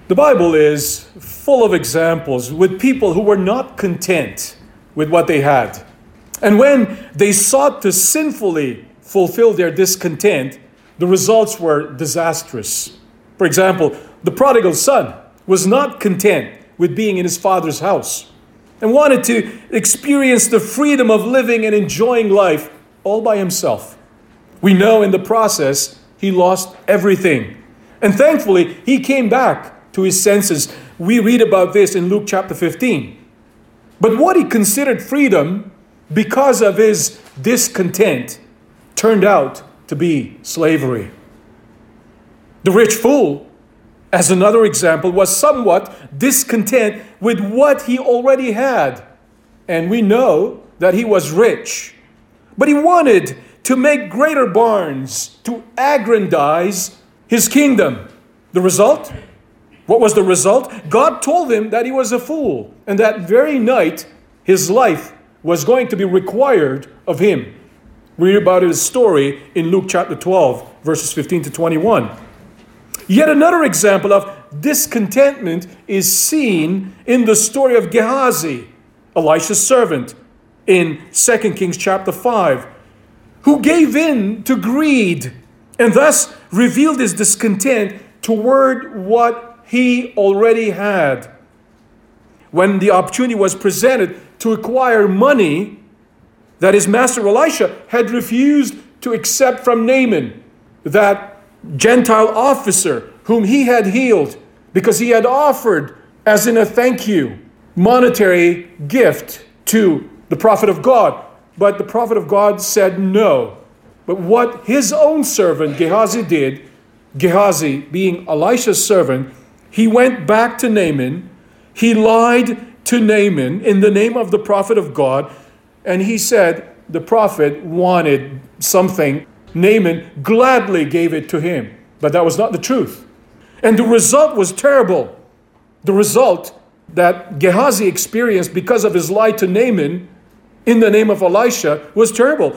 The Bible is full of examples with people who were not content with what they had. And when they sought to sinfully fulfill their discontent, the results were disastrous. For example, the prodigal son was not content with being in his father's house and wanted to experience the freedom of living and enjoying life all by himself. We know in the process, he lost everything. And thankfully, he came back to his senses. We read about this in Luke chapter 15. But what he considered freedom because of his discontent turned out to be slavery. The rich fool, as another example, was somewhat discontent with what he already had. And we know that he was rich. But he wanted to make greater barns, to aggrandize his kingdom. The result? What was the result? God told him that he was a fool. And that very night, his life was going to be required of him. We read about his story in Luke chapter 12, verses 15 to 21. Yet another example of discontentment is seen in the story of Gehazi, Elisha's servant, in 2 Kings chapter 5, who gave in to greed and thus revealed his discontent toward what he already had. When the opportunity was presented to acquire money that his master Elisha had refused to accept from Naaman, that Gentile officer whom he had healed, because he had offered, as in a thank you, monetary gift to the prophet of God. But the prophet of God said no. But what his own servant Gehazi did, Gehazi being Elisha's servant, he went back to Naaman. He lied to Naaman in the name of the prophet of God. And he said the prophet wanted something. Naaman gladly gave it to him. But that was not the truth. And the result was terrible. The result that Gehazi experienced because of his lie to Naaman in the name of Elisha was terrible.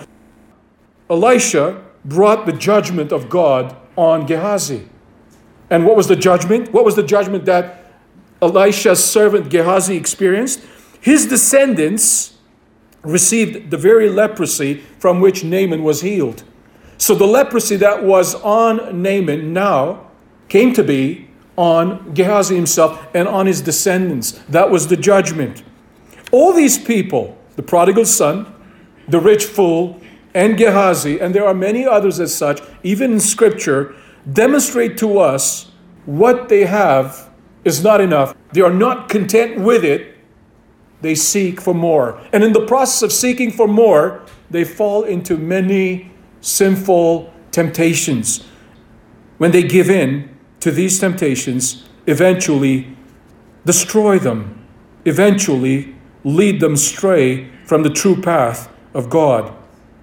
Elisha brought the judgment of God on Gehazi. And what was the judgment? What was the judgment that Elisha's servant Gehazi experienced? His descendants received the very leprosy from which Naaman was healed. So the leprosy that was on Naaman now came to be on Gehazi himself and on his descendants. That was the judgment. All these people, the prodigal son, the rich fool, and Gehazi, and there are many others as such, even in Scripture, demonstrate to us what they have is not enough. They are not content with it. They seek for more. And in the process of seeking for more, they fall into many sinful temptations. When they give in to these temptations, eventually destroy them, eventually lead them astray from the true path of God.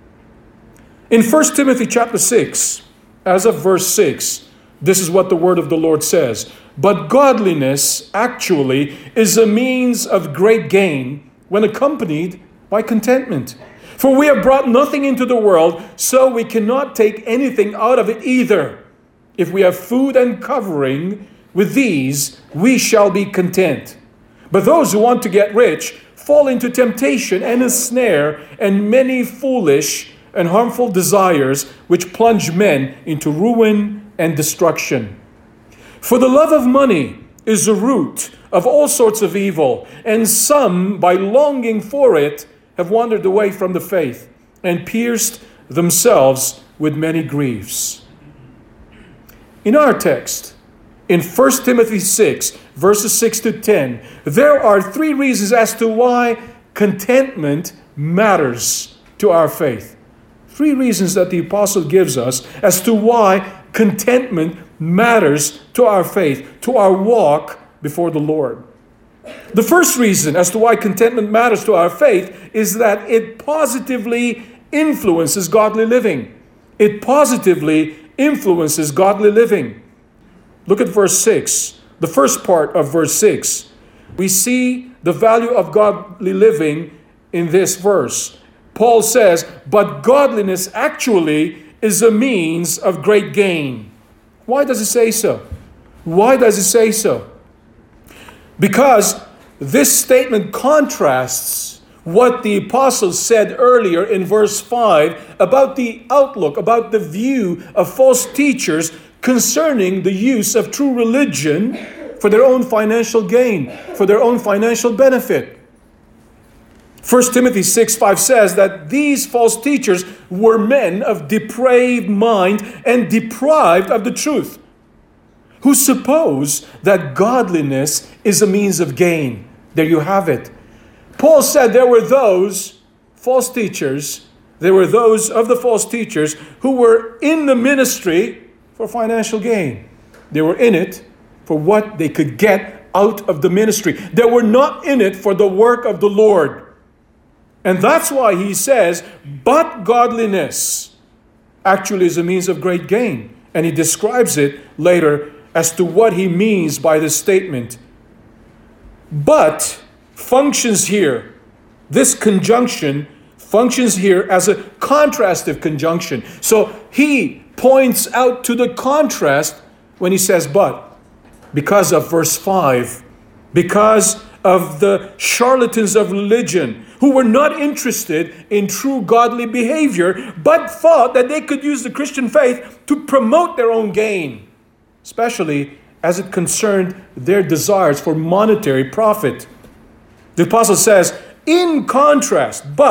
In 1 Timothy chapter 6, as of verse 6, this is what the word of the Lord says. But godliness actually is a means of great gain when accompanied by contentment. For we have brought nothing into the world, so we cannot take anything out of it either. If we have food and covering, with these we shall be content. But those who want to get rich fall into temptation and a snare and many foolish and harmful desires which plunge men into ruin and destruction. For the love of money is the root of all sorts of evil, and some, by longing for it, have wandered away from the faith and pierced themselves with many griefs. In our text, in 1 Timothy 6, verses 6 to 10, there are 3 reasons as to why contentment matters to our faith. 3 reasons that the apostle gives us as to why contentment matters to our faith, to our walk before the Lord. The first reason as to why contentment matters to our faith is that it positively influences godly living. It positively influences godly living. Look at verse 6, the first part of verse 6. We see the value of godly living in this verse. Paul says, but godliness actually is a means of great gain. Why does it say so? Why does it say so? Because this statement contrasts what the apostles said earlier in verse 5 about the outlook, about the view of false teachers concerning the use of true religion for their own financial gain, for their own financial benefit. 1 Timothy 6:5 says that these false teachers were men of depraved mind and deprived of the truth, who suppose that godliness is a means of gain. There you have it. Paul said there were those false teachers, there were those of the false teachers who were in the ministry for financial gain. They were in it for what they could get out of the ministry. They were not in it for the work of the Lord. And that's why he says, but godliness actually is a means of great gain. And he describes it later as to what he means by this statement. But functions here, this conjunction functions here as a contrastive conjunction. So he points out to the contrast when he says but, because of verse 5, because of the charlatans of religion who were not interested in true godly behavior, but thought that they could use the Christian faith to promote their own gain, especially as it concerned their desires for monetary profit. The apostle says, in contrast to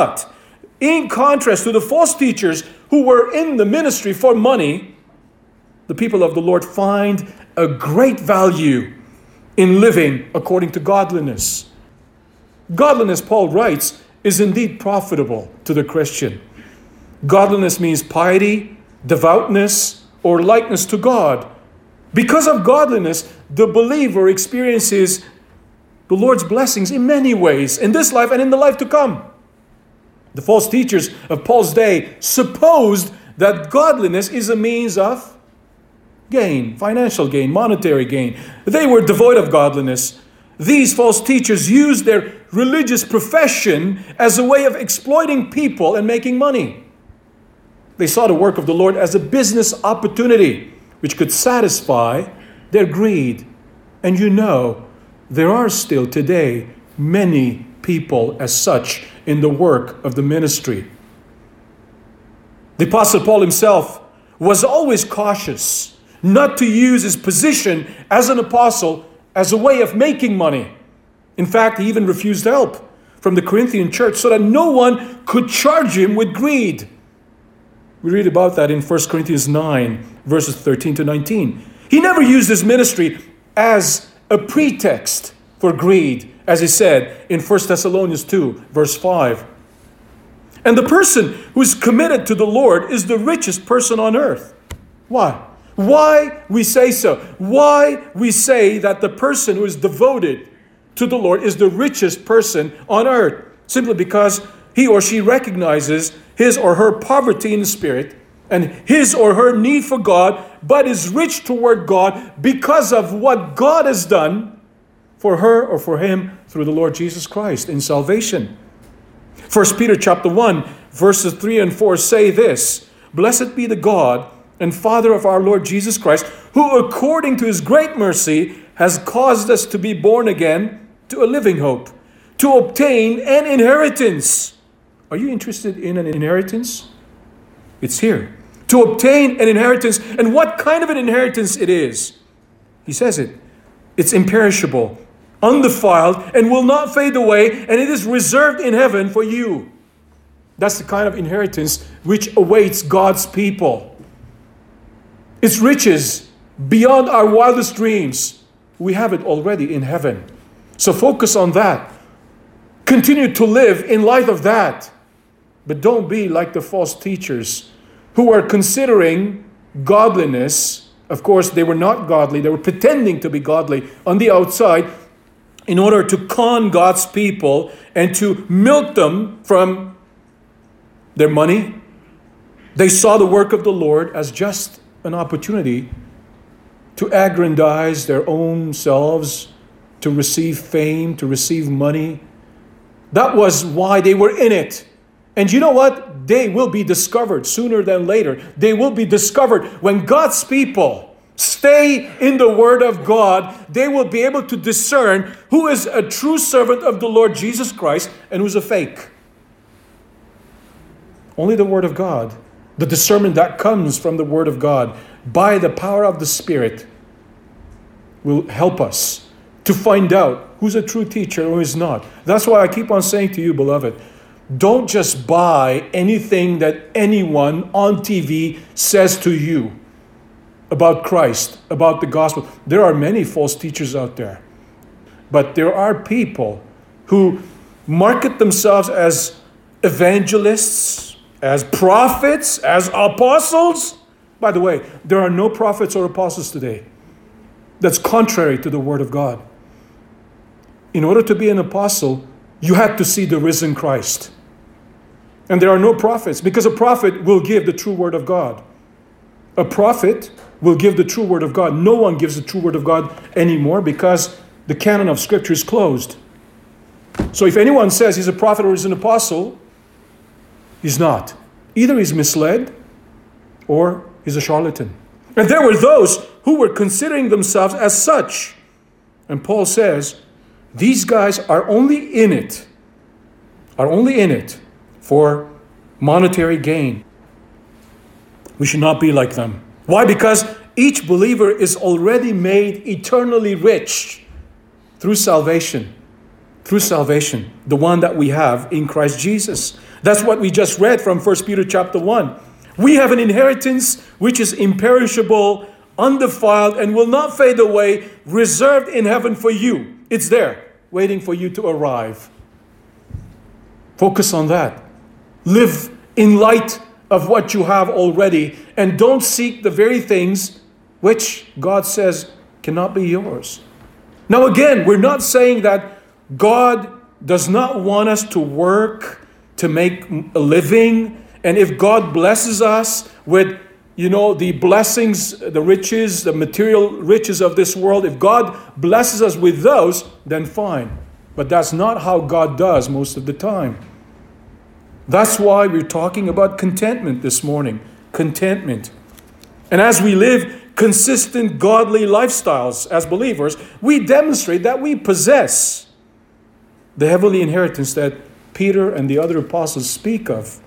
the false teachers who were in the ministry for money, the people of the Lord find a great value in living according to godliness. Godliness, Paul writes, is indeed profitable to the Christian. Godliness means piety, devoutness, or likeness to God. Because of godliness, the believer experiences the Lord's blessings in many ways, in this life and in the life to come. The false teachers of Paul's day supposed that godliness is a means of gain, financial gain, monetary gain. They were devoid of godliness. These false teachers used their religious profession as a way of exploiting people and making money. They saw the work of the Lord as a business opportunity which could satisfy their greed. And you know, there are still today many people as such in the work of the ministry. The Apostle Paul himself was always cautious not to use his position as an apostle as a way of making money. In fact, he even refused help from the Corinthian church so that no one could charge him with greed. We read about that in 1 Corinthians 9, verses 13 to 19. He never used his ministry as a pretext for greed, as he said in 1 Thessalonians 2, verse 5. And the person who is committed to the Lord is the richest person on earth. Why? Why we say so? Why we say that the person who is devoted to the Lord is the richest person on earth? Simply because he or she recognizes his or her poverty in spirit and his or her need for God, but is rich toward God because of what God has done for her or for him through the Lord Jesus Christ in salvation. 1 Peter chapter 1, verses 3 and 4 say this: Blessed be the God and Father of our Lord Jesus Christ, who according to his great mercy has caused us to be born again to a living hope, to obtain an inheritance. Are you interested in an inheritance? It's here. To obtain an inheritance. And what kind of an inheritance it is? He says it. It's imperishable, undefiled, and will not fade away, and it is reserved in heaven for you. That's the kind of inheritance which awaits God's people. It's riches beyond our wildest dreams. We have it already in heaven. So focus on that. Continue to live in light of that. But don't be like the false teachers who are considering godliness. Of course, they were not godly. They were pretending to be godly on the outside in order to con God's people and to milk them from their money. They saw the work of the Lord as just an opportunity to aggrandize their own selves, to receive fame, to receive money. That was why they were in it. And you know what? They will be discovered sooner than later. They will be discovered when God's people stay in the Word of God, they will be able to discern who is a true servant of the Lord Jesus Christ and who's a fake. Only the Word of God, the discernment that comes from the Word of God by the power of the Spirit, will help us to find out who's a true teacher and who is not. That's why I keep on saying to you, beloved, don't just buy anything that anyone on TV says to you about Christ, about the gospel. There are many false teachers out there. But there are people who market themselves as evangelists, as prophets, as apostles. By the way, there are no prophets or apostles today. That's contrary to the Word of God. In order to be an apostle, you have to see the risen Christ. And there are no prophets, because a prophet will give the true Word of God. A prophet will give the true Word of God. No one gives the true Word of God anymore because the canon of Scripture is closed. So if anyone says he's a prophet or he's an apostle, he's not. Either he's misled or he's a charlatan. And there were those who were considering themselves as such. And Paul says, these guys are only in it for monetary gain. We should not be like them. Why? Because each believer is already made eternally rich through salvation. Through salvation, the one that we have in Christ Jesus. That's what we just read from 1 Peter chapter 1. We have an inheritance which is imperishable, undefiled, and will not fade away, reserved in heaven for you. It's there, waiting for you to arrive. Focus on that. Live in light of what you have already, and don't seek the very things which God says cannot be yours. Now again, we're not saying that God does not want us to work to make a living, and if God blesses us with, the blessings, the riches, the material riches of this world, if God blesses us with those, then fine. But that's not how God does most of the time. That's why we're talking about contentment this morning. Contentment. And as we live consistent godly lifestyles as believers, we demonstrate that we possess the heavenly inheritance that Peter and the other apostles speak of.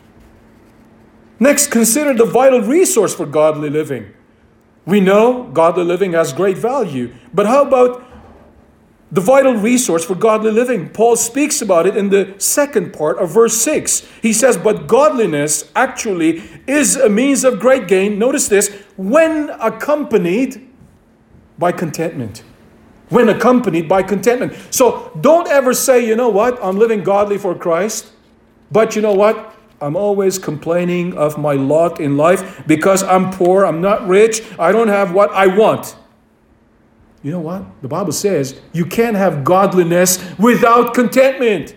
Next, consider the vital resource for godly living. We know godly living has great value, but how about the vital resource for godly living? Paul speaks about it in the second part of verse 6. He says, but godliness actually is a means of great gain. Notice this, when accompanied by contentment. When accompanied by contentment. So don't ever say, you know what, I'm living godly for Christ, but you know what, I'm always complaining of my lot in life because I'm poor, I'm not rich, I don't have what I want. You know what? The Bible says you can't have godliness without contentment.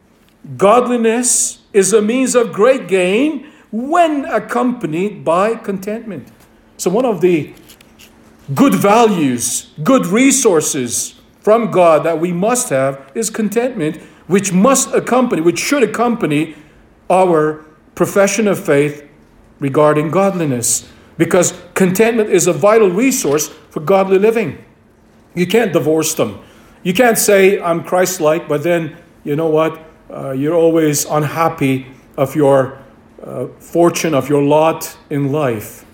Godliness is a means of great gain when accompanied by contentment. So one of the good values, good resources from God that we must have is contentment, which should accompany our profession of faith regarding godliness. Because contentment is a vital resource for godly living. You can't divorce them. You can't say, I'm Christ-like, but then, you know what, you're always unhappy of your fortune, of your lot in life.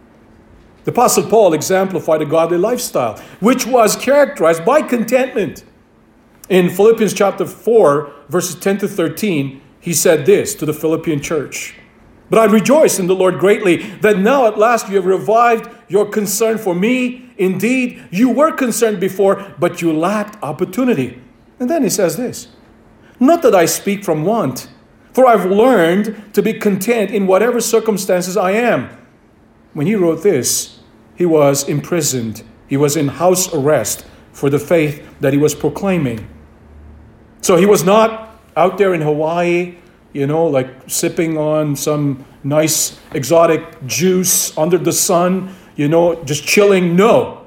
The Apostle Paul exemplified a godly lifestyle, which was characterized by contentment. In Philippians chapter 4, verses 10 to 13, he said this to the Philippian church. But I rejoice in the Lord greatly that now at last you have revived your concern for me. Indeed, you were concerned before, but you lacked opportunity. And then he says this, not that I speak from want, for I've learned to be content in whatever circumstances I am. When he wrote this, he was imprisoned. He was in house arrest for the faith that he was proclaiming. So he was not out there in Hawaii, like sipping on some nice exotic juice under the sun, just chilling. No.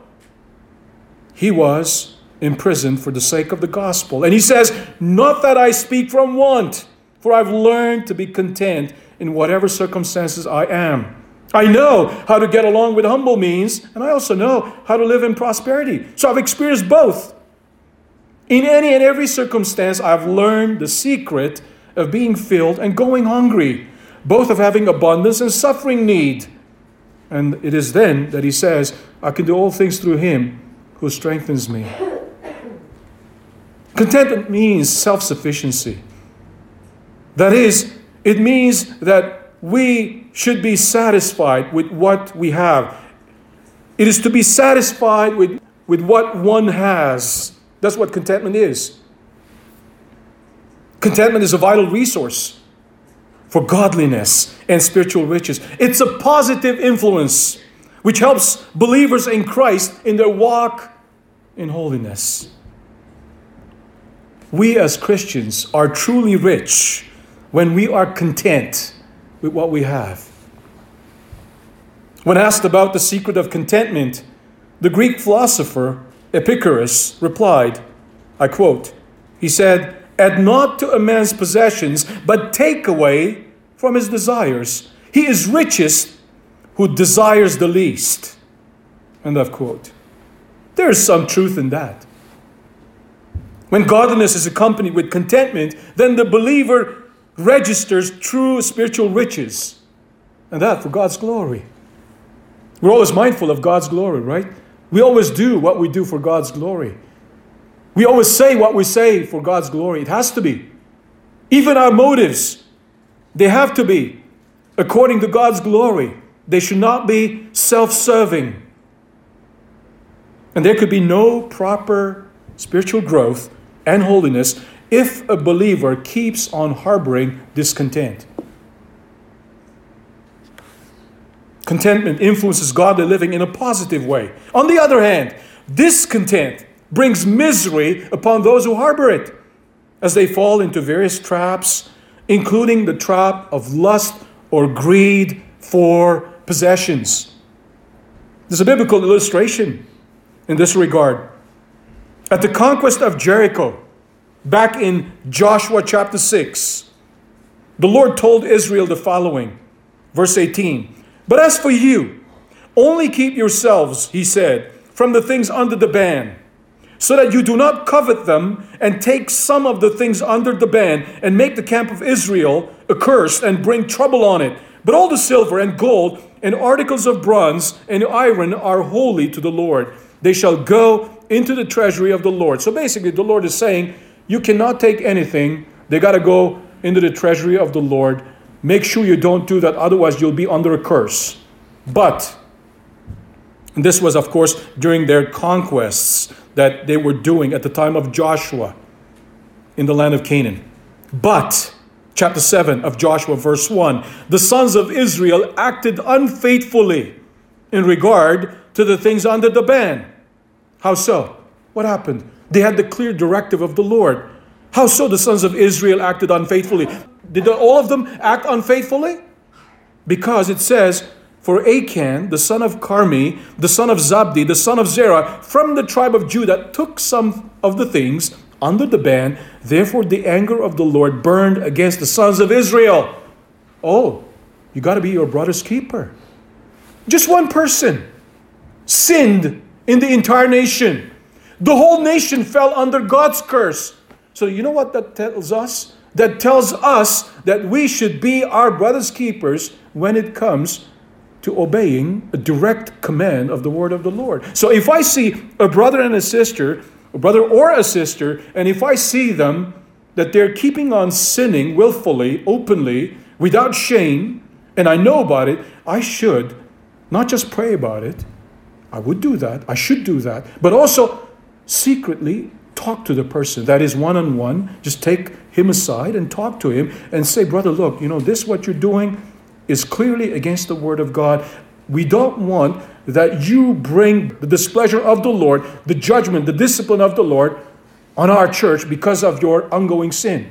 He was imprisoned for the sake of the gospel. And he says, not that I speak from want, for I've learned to be content in whatever circumstances I am. I know how to get along with humble means, and I also know how to live in prosperity. So I've experienced both. In any and every circumstance, I've learned the secret of being filled and going hungry, both of having abundance and suffering need. And it is then that he says, I can do all things through him who strengthens me. Contentment means self-sufficiency. That is, it means that we should be satisfied with what we have. It is to be satisfied with what one has. That's what contentment is. Contentment is a vital resource for godliness and spiritual riches. It's a positive influence which helps believers in Christ in their walk in holiness. We as Christians are truly rich when we are content with what we have. When asked about the secret of contentment, the Greek philosopher Epicurus replied, I quote, he said, add not to a man's possessions, but take away from his desires. He is richest who desires the least. End of quote. There is some truth in that. When godliness is accompanied with contentment, then the believer registers true spiritual riches. And that for God's glory. We're always mindful of God's glory, right? We always do what we do for God's glory. We always say what we say for God's glory. It has to be. Even our motives, they have to be according to God's glory. They should not be self-serving. And there could be no proper spiritual growth and holiness if a believer keeps on harboring discontent. Contentment influences godly living in a positive way. On the other hand, discontent brings misery upon those who harbor it as they fall into various traps, including the trap of lust or greed for possessions. There's a biblical illustration in this regard. At the conquest of Jericho, back in Joshua chapter 6, the Lord told Israel the following, verse 18, but as for you, only keep yourselves, he said, from the things under the ban, so that you do not covet them and take some of the things under the ban and make the camp of Israel accursed and bring trouble on it. But all the silver and gold and articles of bronze and iron are holy to the Lord. They shall go into the treasury of the Lord. So basically the Lord is saying, you cannot take anything. They got to go into the treasury of the Lord. Make sure you don't do that, otherwise you'll be under a curse. But, and this was of course during their conquests that they were doing at the time of Joshua in the land of Canaan. But, chapter 7 of Joshua verse 1, the sons of Israel acted unfaithfully in regard to the things under the ban. How so? What happened? They had the clear directive of the Lord. How so the sons of Israel acted unfaithfully? Did all of them act unfaithfully? Because it says, for Achan, the son of Carmi, the son of Zabdi, the son of Zerah, from the tribe of Judah, took some of the things under the ban. Therefore the anger of the Lord burned against the sons of Israel. Oh, you got to be your brother's keeper. Just one person sinned in the entire nation. The whole nation fell under God's curse. So you know what that tells us? That tells us that we should be our brother's keepers when it comes to obeying a direct command of the word of the Lord. So if I see a brother and a sister, a brother or a sister, and if I see them that they're keeping on sinning willfully, openly, without shame, and I know about it, I should not just pray about it. I would do that. I should do that. But also secretly talk to the person. That is one-on-one. Just take him aside and talk to him and say, brother, look, this what you're doing is clearly against the word of God. We don't want that you bring the displeasure of the Lord, the judgment, the discipline of the Lord on our church because of your ongoing sin.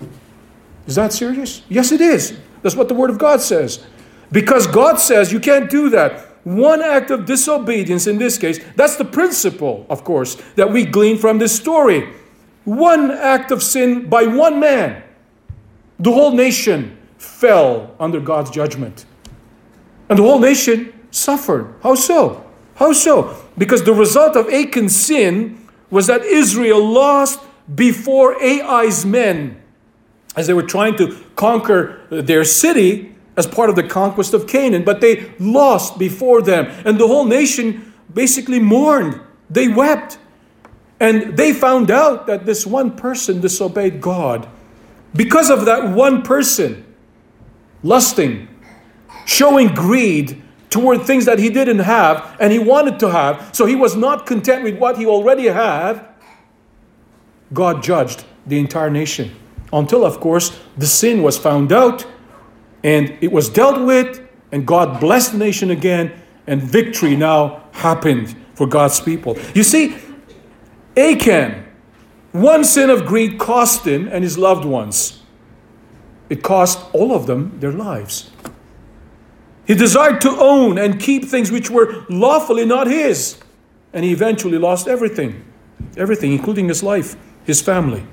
Is that serious? Yes, it is. That's what the word of God says. Because God says you can't do that. One act of disobedience in this case, that's the principle, of course, that we glean from this story. One act of sin by one man. The whole nation fell under God's judgment. And the whole nation suffered. How so? How so? Because the result of Achan's sin was that Israel lost before Ai's men as they were trying to conquer their city as part of the conquest of Canaan. But they lost before them. And the whole nation basically mourned. They wept. And they found out that this one person disobeyed God. Because of that one person lusting, showing greed toward things that he didn't have and he wanted to have, so he was not content with what he already had, God judged the entire nation. Until, of course, the sin was found out and it was dealt with, and God blessed the nation again, and victory now happened for God's people. You see, Achan, one sin of greed cost him and his loved ones. It cost all of them their lives. He desired to own and keep things which were lawfully not his. And he eventually lost everything. Everything, including his life, his family.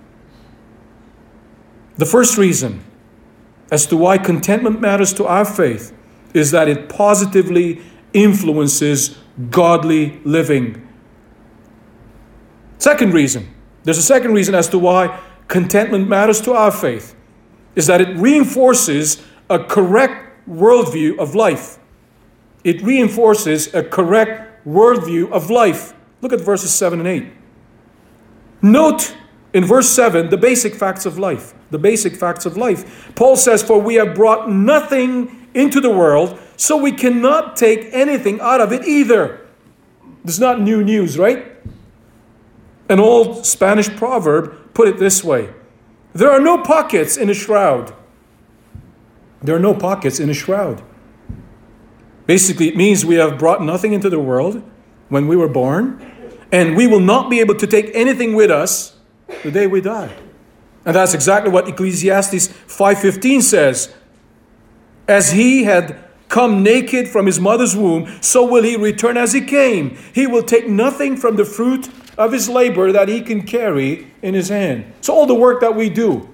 The first reason as to why contentment matters to our faith is that it positively influences godly living. Second reason, there's a second reason as to why contentment matters to our faith, is that it reinforces a correct worldview of life. It reinforces a correct worldview of life. Look at verses 7 and 8. Note in verse 7 the basic facts of life. The basic facts of life. Paul says, "For we have brought nothing into the world, so we cannot take anything out of it either." This is not new news, right? An old Spanish proverb put it this way: there are no pockets in a shroud. There are no pockets in a shroud. Basically, it means we have brought nothing into the world when we were born, and we will not be able to take anything with us the day we die. And that's exactly what Ecclesiastes 5:15 says. As he had come naked from his mother's womb, so will he return as he came. He will take nothing from the fruit of his labor that he can carry in his hand. So all the work that we do,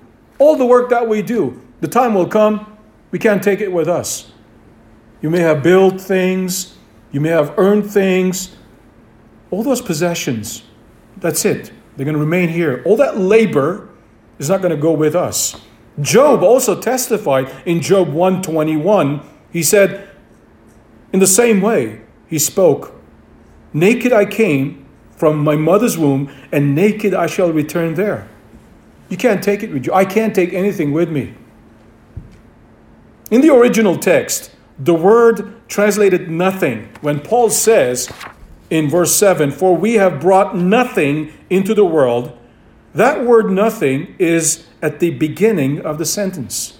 the time will come, we can't take it with us. You may have built things, you may have earned things, all those possessions, that's it. They're going to remain here. All that labor is not going to go with us. Job also testified in Job 1:21. He said, in the same way, he spoke, "Naked I came from my mother's womb, and naked I shall return there." You can't take it with you. I can't take anything with me. In the original text, the word translated nothing, when Paul says in verse 7, "For we have brought nothing into the world," that word nothing is at the beginning of the sentence.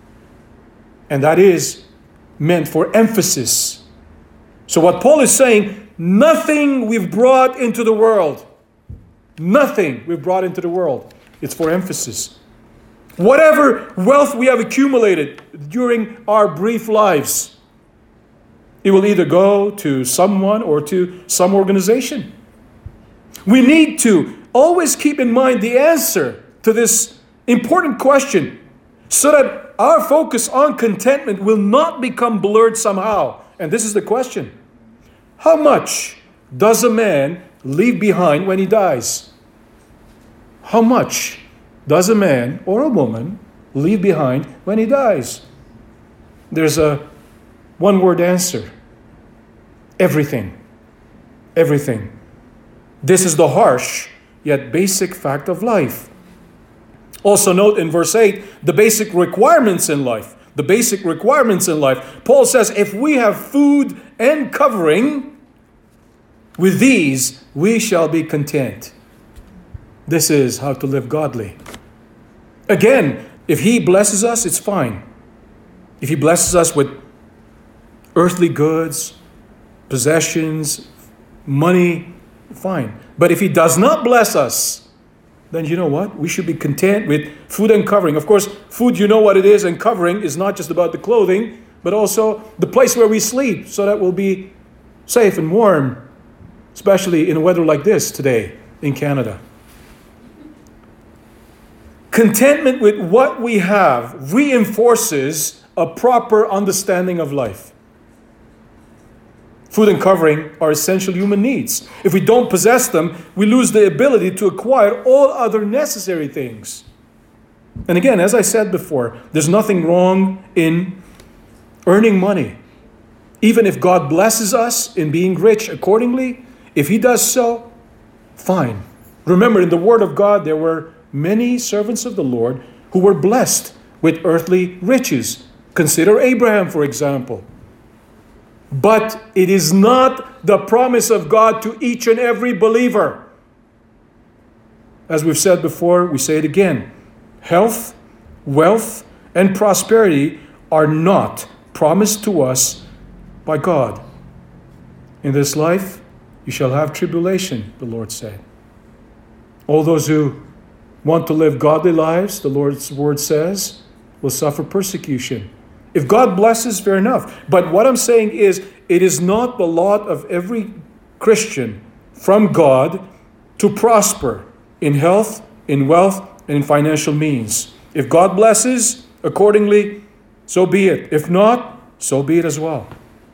And that is meant for emphasis. So what Paul is saying, nothing we've brought into the world. Nothing we've brought into the world. It's for emphasis. Whatever wealth we have accumulated during our brief lives, it will either go to someone or to some organization. We need to always keep in mind the answer to this important question so that our focus on contentment will not become blurred somehow. And this is the question: how much does a man leave behind when he dies? How much does a man or a woman leave behind when he dies? There's a one-word answer: everything. Everything. This is the harsh yet basic fact of life. Also note in verse 8 the basic requirements in life. The basic requirements in life. Paul says, if we have food and covering, with these we shall be content. This is how to live godly. Again, if he blesses us, it's fine. If he blesses us with earthly goods, possessions, money, fine. But if he does not bless us, then you know what? We should be content with food and covering. Of course, food, you know what it is, and covering is not just about the clothing, but also the place where we sleep, so that we'll be safe and warm, especially in a weather like this today in Canada. Contentment with what we have reinforces a proper understanding of life. Food and covering are essential human needs. If we don't possess them, we lose the ability to acquire all other necessary things. And again, as I said before, there's nothing wrong in earning money. Even if God blesses us in being rich accordingly, if He does so, fine. Remember, in the Word of God, there were many servants of the Lord who were blessed with earthly riches. Consider Abraham, for example. But it is not the promise of God to each and every believer. As we've said before, we say it again. Health, wealth, and prosperity are not promised to us by God. In this life, you shall have tribulation, the Lord said. All those who want to live godly lives, the Lord's word says, will suffer persecution. If God blesses, fair enough. But what I'm saying is, it is not the lot of every Christian from God to prosper in health, in wealth, and in financial means. If God blesses accordingly, so be it. If not, so be it as well.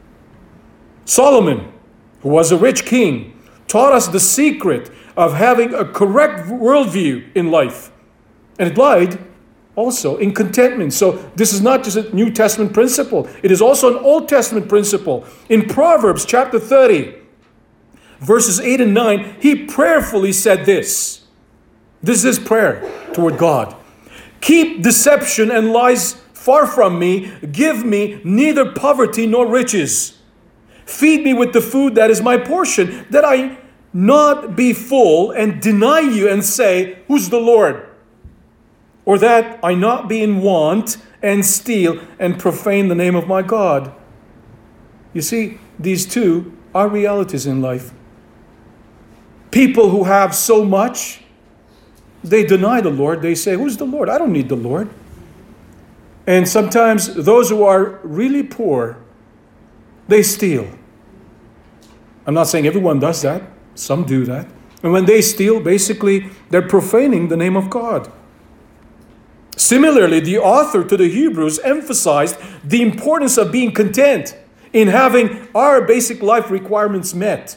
Solomon, who was a rich king, taught us the secret of having a correct worldview in life. And it lied also in contentment. So this is not just a New Testament principle. It is also an Old Testament principle. In Proverbs chapter 30, verses 8 and 9, he prayerfully said this. This is his prayer toward God. Keep deception and lies far from me. Give me neither poverty nor riches. Feed me with the food that is my portion, that I not be full and deny you and say, who's the Lord? Or that I not be in want and steal and profane the name of my God. You see, these two are realities in life. People who have so much, they deny the Lord. They say, who's the Lord? I don't need the Lord. And sometimes those who are really poor, they steal. I'm not saying everyone does that. Some do that. And when they steal, basically, they're profaning the name of God. Similarly, the author to the Hebrews emphasized the importance of being content in having our basic life requirements met.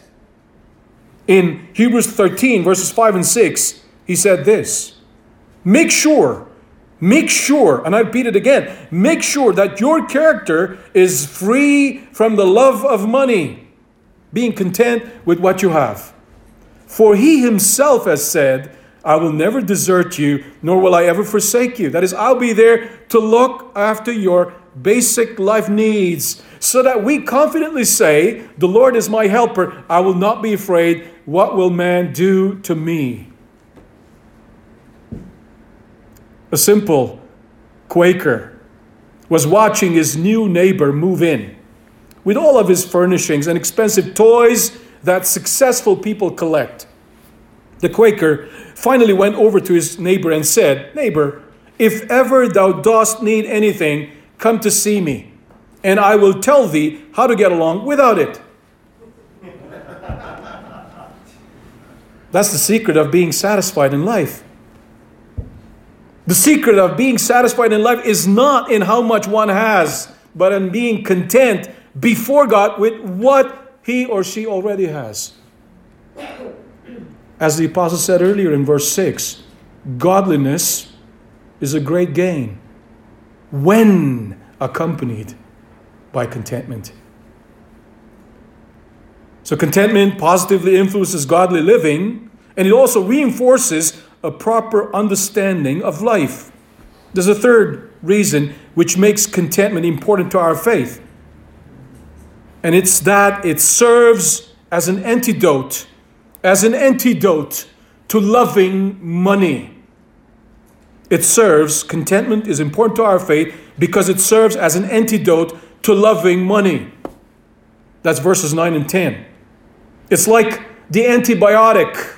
In Hebrews 13, verses 5 and 6, he said this, Make sure, and I repeat it again, make sure that your character is free from the love of money, being content with what you have. For He Himself has said, I will never desert you, nor will I ever forsake you. That is, I'll be there to look after your basic life needs, so that we confidently say, the Lord is my helper. I will not be afraid. What will man do to me? A simple Quaker was watching his new neighbor move in with all of his furnishings and expensive toys that successful people collect. The Quaker finally went over to his neighbor and said, Neighbor, if ever thou dost need anything, come to see me, and I will tell thee how to get along without it. That's the secret of being satisfied in life. The secret of being satisfied in life is not in how much one has, but in being content before God with what he or she already has. As the apostle said earlier in verse 6, godliness is a great gain when accompanied by contentment. So contentment positively influences godly living, and it also reinforces a proper understanding of life. There's a third reason which makes contentment important to our faith. And it's that it serves as an antidote to loving money. Contentment is important to our faith because it serves as an antidote to loving money. That's verses 9 and 10. It's like the antibiotic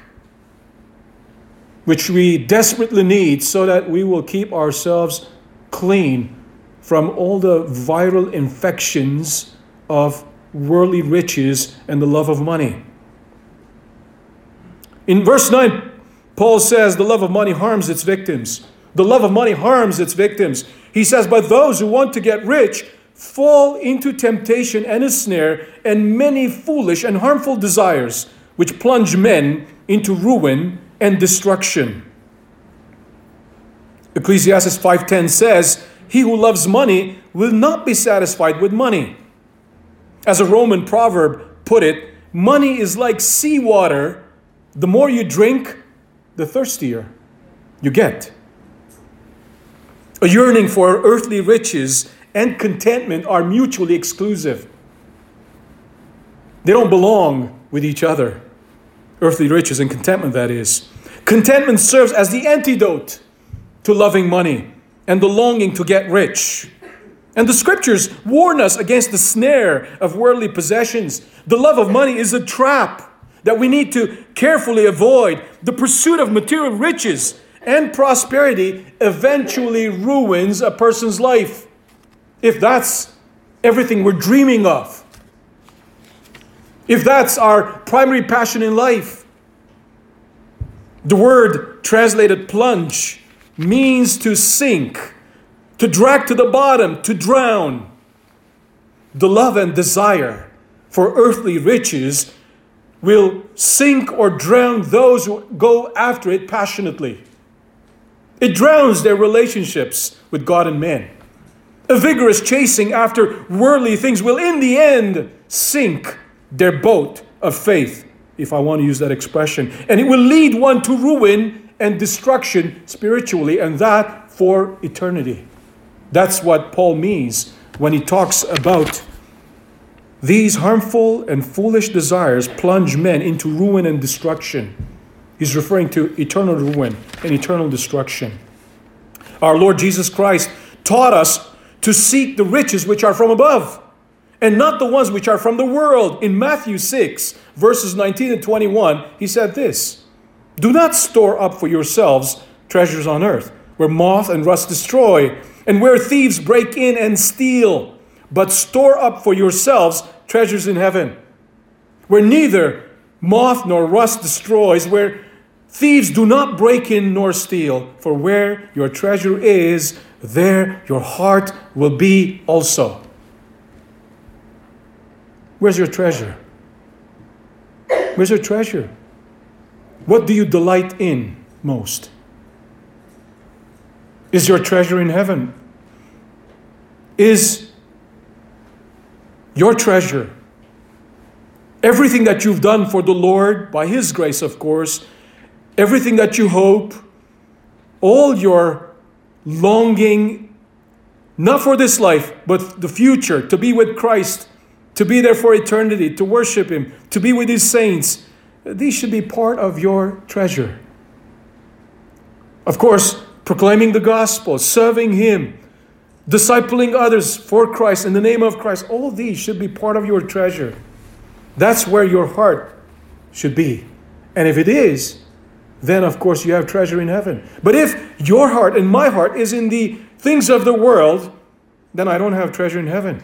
which we desperately need so that we will keep ourselves clean from all the viral infections of worldly riches and the love of money. In verse 9, Paul says the love of money harms its victims. The love of money harms its victims. He says, but those who want to get rich fall into temptation and a snare and many foolish and harmful desires, which plunge men into ruin and destruction. Ecclesiastes 5:10 says, "He who loves money will not be satisfied with money." As a Roman proverb put it, money is like seawater. The more you drink, the thirstier you get. A yearning for earthly riches and contentment are mutually exclusive. They don't belong with each other. Earthly riches and contentment, that is. Contentment serves as the antidote to loving money and the longing to get rich. And the scriptures warn us against the snare of worldly possessions. The love of money is a trap that we need to carefully avoid. The pursuit of material riches and prosperity eventually ruins a person's life, if that's everything we're dreaming of. If that's our primary passion in life. The word translated plunge means to sink, to drag to the bottom, to drown. The love and desire for earthly riches will sink or drown those who go after it passionately. It drowns their relationships with God and men. A vigorous chasing after worldly things will in the end sink their boat of faith, if I want to use that expression. And it will lead one to ruin and destruction spiritually, and that for eternity. That's what Paul means when he talks about these harmful and foolish desires plunge men into ruin and destruction. He's referring to eternal ruin and eternal destruction. Our Lord Jesus Christ taught us to seek the riches which are from above and not the ones which are from the world. In Matthew 6, verses 19 and 21, he said this, "Do not store up for yourselves treasures on earth, where moth and rust destroy, and where thieves break in and steal. But store up for yourselves treasures in heaven, where neither moth nor rust destroys, where thieves do not break in nor steal. For where your treasure is, there your heart will be also." Where's your treasure? Where's your treasure? What do you delight in most? Is your treasure in heaven? Is your treasure everything that you've done for the Lord, by His grace, of course, everything that you hope, all your longing, not for this life, but the future, to be with Christ, to be there for eternity, to worship Him, to be with His saints, these should be part of your treasure. Of course, proclaiming the gospel, serving Him, discipling others for Christ, in the name of Christ, all these should be part of your treasure. That's where your heart should be. And if it is, then of course you have treasure in heaven. But if your heart and my heart is in the things of the world, then I don't have treasure in heaven.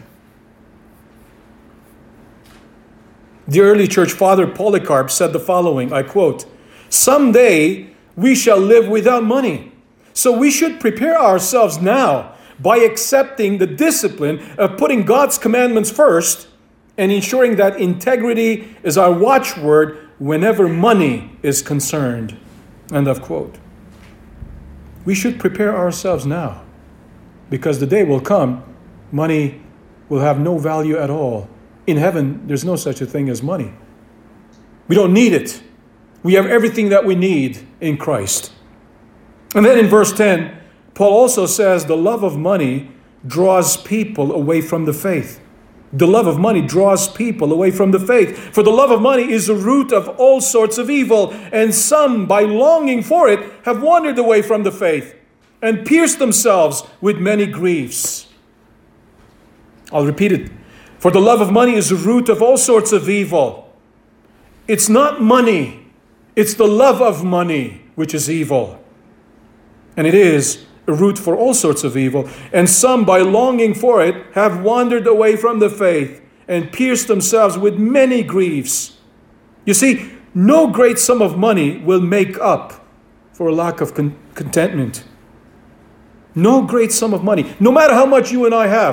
The early church father Polycarp said the following, I quote, "Someday we shall live without money. So we should prepare ourselves now by accepting the discipline of putting God's commandments first and ensuring that integrity is our watchword whenever money is concerned." End of quote. We should prepare ourselves now, because the day will come, money will have no value at all. In heaven, there's no such a thing as money. We don't need it. We have everything that we need in Christ. And then in verse 10, Paul also says the love of money draws people away from the faith. The love of money draws people away from the faith. For the love of money is the root of all sorts of evil, and some, by longing for it, have wandered away from the faith and pierced themselves with many griefs. I'll repeat it. For the love of money is the root of all sorts of evil. It's not money. It's the love of money which is evil. And it is a root for all sorts of evil. And some, by longing for it, have wandered away from the faith and pierced themselves with many griefs. You see, no great sum of money will make up for a lack of contentment. No great sum of money, no matter how much you and I have,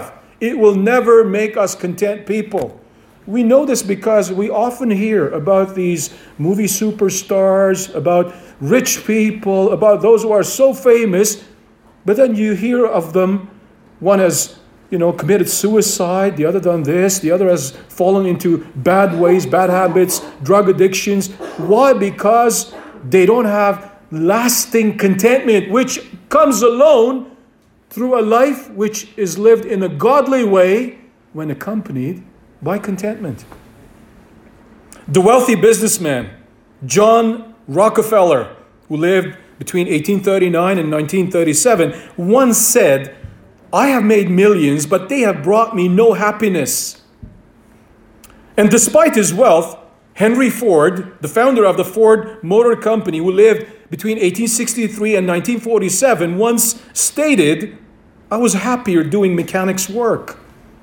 it will never make us content people. We know this because we often hear about these movie superstars, about rich people, about those who are so famous, but then you hear of them, one has committed suicide, the other done this, the other has fallen into bad ways, bad habits, drug addictions. Why? Because they don't have lasting contentment, which comes alone through a life which is lived in a godly way when accompanied by contentment. The wealthy businessman, John Rockefeller, who lived between 1839 and 1937, once said, "I have made millions, but they have brought me no happiness." And despite his wealth, Henry Ford, the founder of the Ford Motor Company, who lived between 1863 and 1947, once stated, "I was happier doing mechanics work."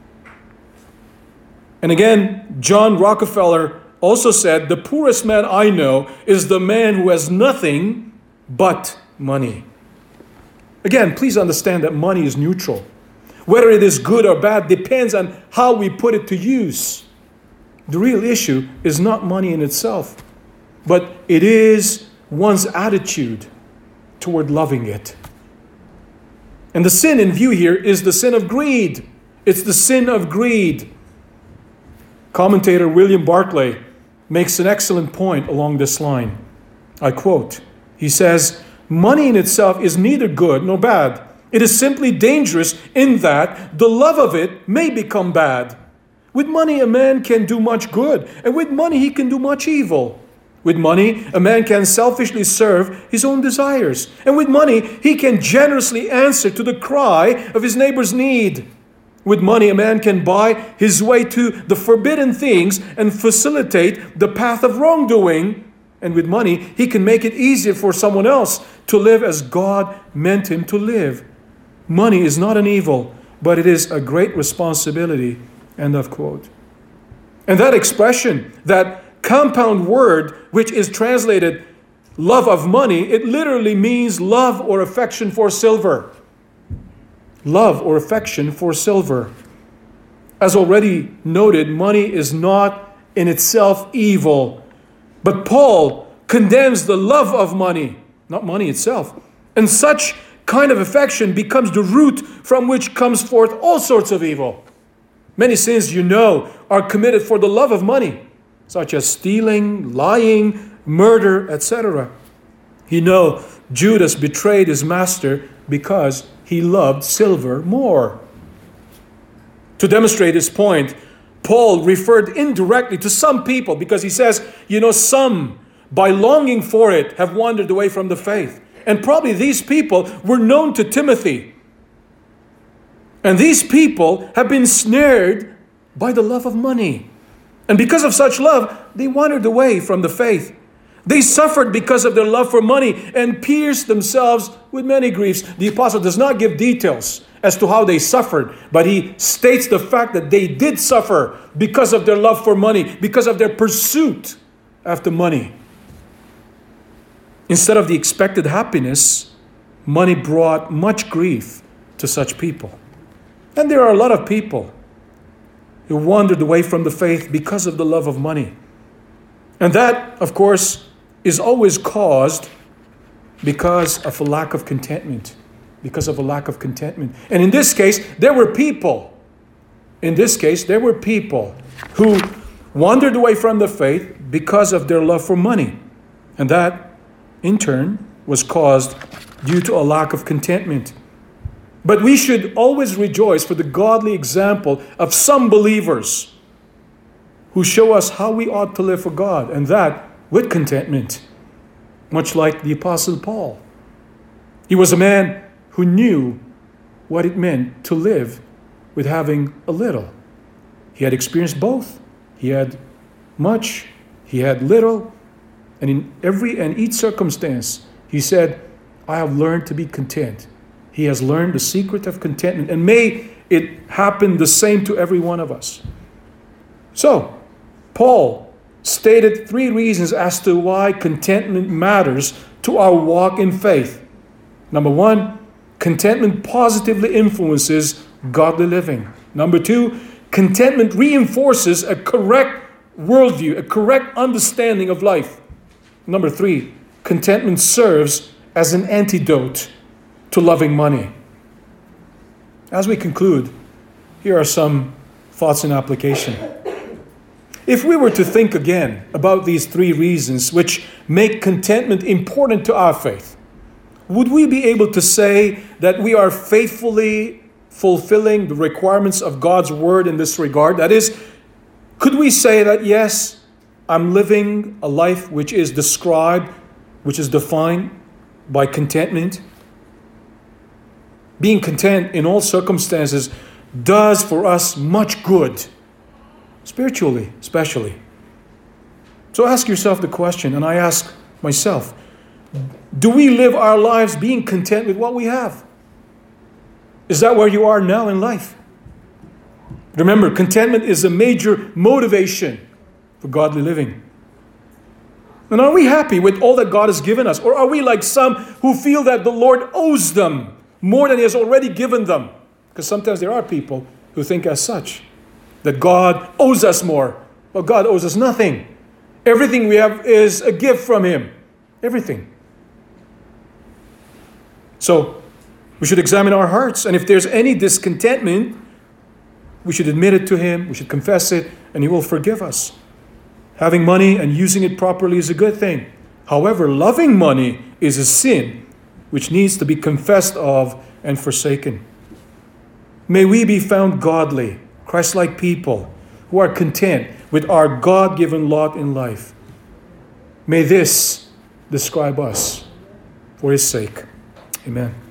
And again, John Rockefeller also said, "The poorest man I know is the man who has nothing but money." Again, please understand that money is neutral. Whether it is good or bad depends on how we put it to use. The real issue is not money in itself, but it is one's attitude toward loving it. And the sin in view here is the sin of greed. It's the sin of greed. Commentator William Barclay makes an excellent point along this line. I quote, he says, "Money in itself is neither good nor bad. It is simply dangerous in that the love of it may become bad. With money, a man can do much good, and with money, he can do much evil. With money, a man can selfishly serve his own desires, and with money, he can generously answer to the cry of his neighbor's need. With money, a man can buy his way to the forbidden things and facilitate the path of wrongdoing. And with money, he can make it easier for someone else to live as God meant him to live. Money is not an evil, but it is a great responsibility." End of quote. And that expression, that compound word, which is translated love of money, it literally means love or affection for silver. Love or affection for silver. As already noted, money is not in itself evil, but Paul condemns the love of money, not money itself. And such kind of affection becomes the root from which comes forth all sorts of evil. Many sins, are committed for the love of money, such as stealing, lying, murder, etc. Judas betrayed his master because he loved silver more. To demonstrate his point, Paul referred indirectly to some people because he says, some, by longing for it, have wandered away from the faith. And probably these people were known to Timothy. And these people have been snared by the love of money. And because of such love, they wandered away from the faith. They suffered because of their love for money and pierced themselves with many griefs. The apostle does not give details as to how they suffered, but he states the fact that they did suffer because of their love for money, because of their pursuit after money. Instead of the expected happiness, money brought much grief to such people. And there are a lot of people who wandered away from the faith because of the love of money. And that, of course, is always caused because of a lack of contentment. Because of a lack of contentment. And in this case, there were people who wandered away from the faith because of their love for money. And that, in turn, was caused due to a lack of contentment. But we should always rejoice for the godly example of some believers who show us how we ought to live for God, and that with contentment, much like the Apostle Paul. He was a man who knew what it meant to live with having a little. He had experienced both. He had much, he had little, and in every and each circumstance, he said, "I have learned to be content." He has learned the secret of contentment, and may it happen the same to every one of us. So, Paul stated 3 reasons as to why contentment matters to our walk in faith. Number 1, contentment positively influences godly living. Number 2, contentment reinforces a correct worldview, a correct understanding of life. Number 3, contentment serves as an antidote to loving money. As we conclude, here are some thoughts in application. If we were to think again about these 3 reasons which make contentment important to our faith, would we be able to say that we are faithfully fulfilling the requirements of God's word in this regard? That is, could we say that, yes, I'm living a life which is described, which is defined by contentment? Being content in all circumstances does for us much good, spiritually especially. So ask yourself the question, and I ask myself, do we live our lives being content with what we have? Is that where you are now in life? Remember, contentment is a major motivation for godly living. And are we happy with all that God has given us? Or are we like some who feel that the Lord owes them more than He has already given them? Because sometimes there are people who think as such, that God owes us more. Well, God owes us nothing. Everything we have is a gift from Him. Everything. So, we should examine our hearts. And if there's any discontentment, we should admit it to Him. We should confess it, and He will forgive us. Having money and using it properly is a good thing. However, loving money is a sin which needs to be confessed of and forsaken. May we be found godly, Christ-like people who are content with our God-given lot in life. May this describe us for His sake. Amen.